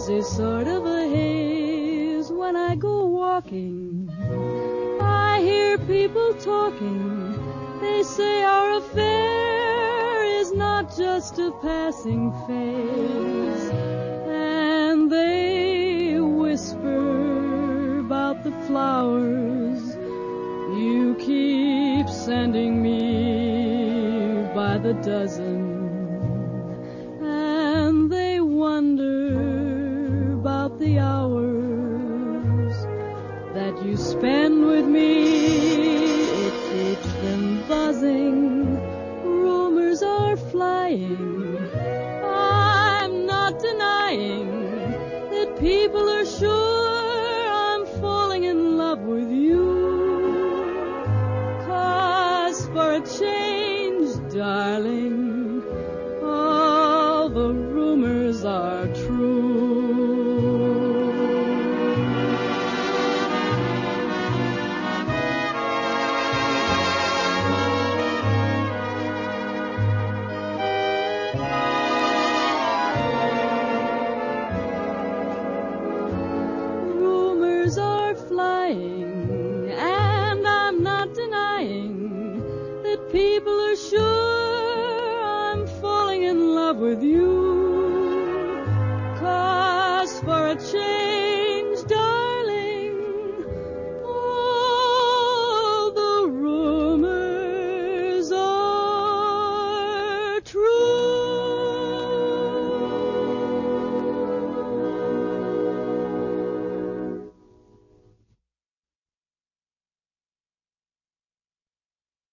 There's a sort of a haze when I go walking. I hear people talking. They say our affair is not just a passing phase. And they whisper about the flowers you keep sending me by the dozen.